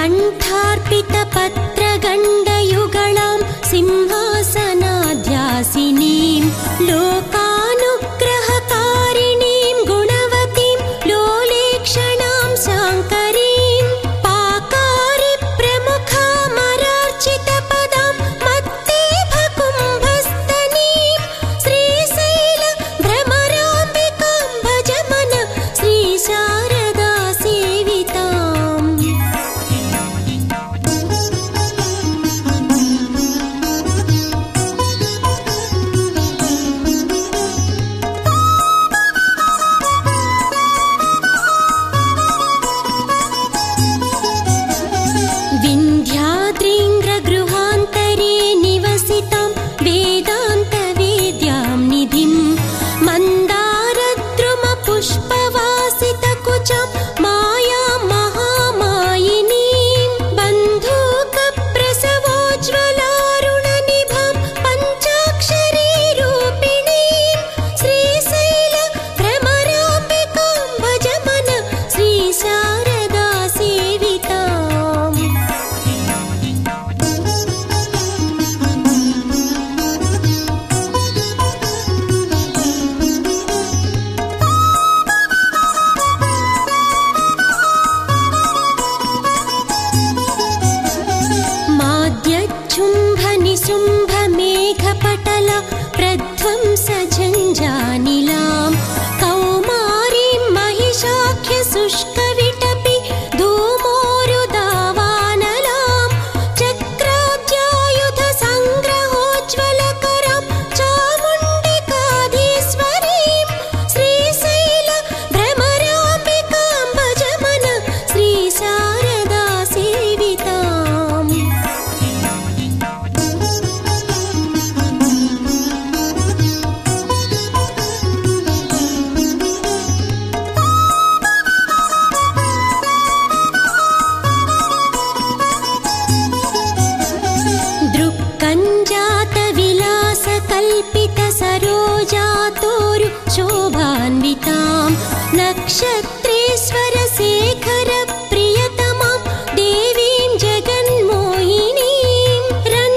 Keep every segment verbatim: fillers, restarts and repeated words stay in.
कण्ठार्पितपत्रगण्डयुगलां सिंहासनाध्यासिनीं लोकानुग्रहकारिणीं गुणवतीं लोलेक्षणां शाङ्करीं पाकारिप्रमुखामरार्चितपदां मत्तेभकुम्भस्तनीं श्रीशैलभ्रमराम्बिकां भज मन श्रीशारदा सेविताम्। विन्ध्याद्रीङ्ग्रगृहान्तरे निवसितां वेदान्तवेद्यां निधिं मन्दारद्रुमपुष्पवासितकुचां मायां महामायिनीं बन्धूकप्रसवोज्ज्वलारुणनिभां पञ्चाक्षरीरूपिणीं श्रीशैलभ्रमराम्बिकां भज मन श्रीशारदा सेविताम्। माद्यच्छुम्भनिशुम्भमेघपटल प्रध्वंसझञ्झानिलां कौमारीं महिषाख्यशुष्कविटपि धूमोरुदावानलां चक्राब्जायुधसङ्ग्रहोज्ज्वलकरां चामुण्डिकाधीश्वरीं श्रीशैलभ्रमराम्बिकां भज मन श्रीशारदा सेविताम्। दृक्कञ्जातविलासकल्पितसरोजातोरु शोभान्वितां नक्षत्रेश्वरशेखरप्रियतमां देवीं जगन्मोहिनीं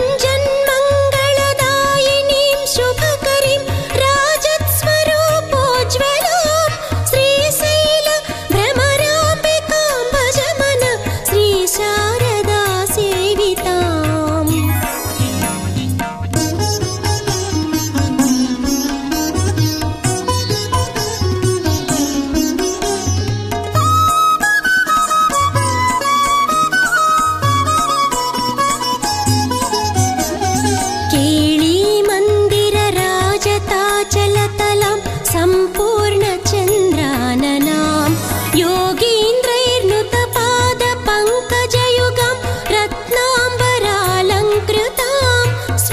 रञ्जन्मङ्गलदायिनीं शुभकरीं राजत्स्वरूपोज्ज्वलां श्रीशैलभ्रमराम्बिकां भज मन श्रीशारदा सेविताम्। केळीमन्दिरराजताचलतलां सम्पूर्णचन्द्राननां योगीन्द्रैर्नुतपादपङ्कजयुगां रत्नाम्बरालङ्कृतां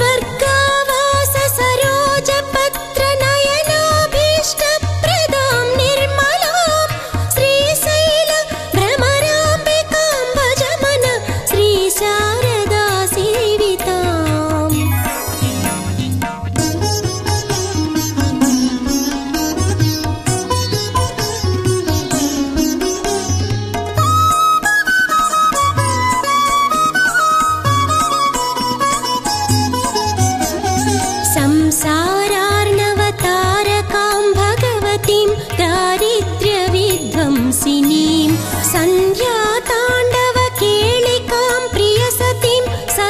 स्वर्गावाससरोजपत्रनयनाभीष्टप्रदां निर्मलां श्रीशैलभ्रमराम्बिकां भज मन श्रीशारदा सेविताम्। संसारार्णवतारकां भगवतीं दारिद्र्यविध्वंसिनीं सन्ध्याताण्डवकेलिकां प्रियसतीं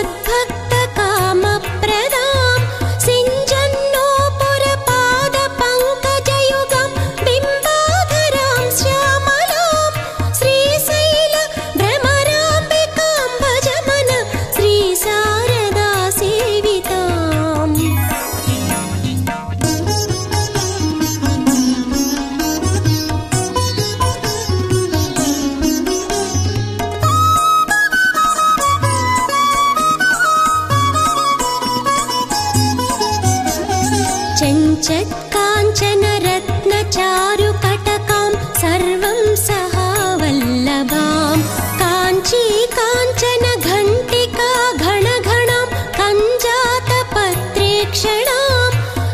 सद्भक्तकामप्रदां सिञ्जन्नोपुरपादपङ्कजयुगां बिम्बाधरां श्यामलां श्रीशैलभ्रमराम्बिकां भज मन श्रीशारदा सेविताम्। चञ्चत्काञ्चनरत्नचारुकटकां सर्वं सहावल्लभां काञ्ची काञ्चनघण्टिका घणघणां कञ्जातपत्रेक्षणाम्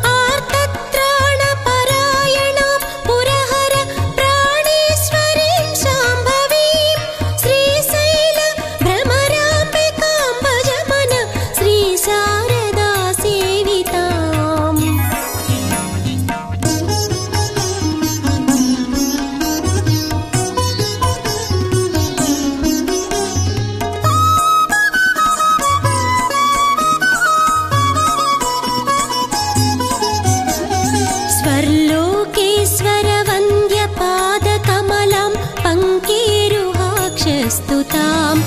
आर्तत्राणपरायणां पुरहर प्राणेश्वरीं शाम्भवीं श्रीशैलभ्रमराम्बिकां प्रस्तुतां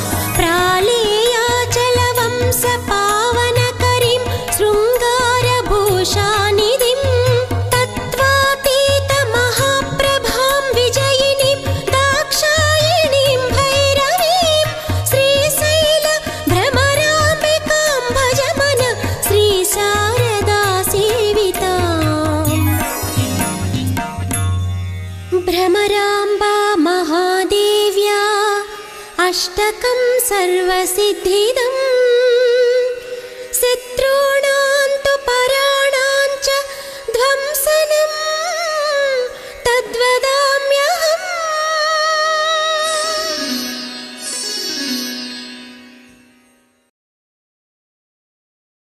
प्रालेयाचलवंशपावनकरीं शृङ्गारभूषानिधिं तत्त्वातीतमहाप्रभां विजयिनीं दाक्षायणीं भैरवीं श्रीशैलभ्रमराम्बिकां भजमन श्रीशारदा सेविताम्। भ्रमराम्बा महादेव्या अष्टकं सर्वसिद्धिदम्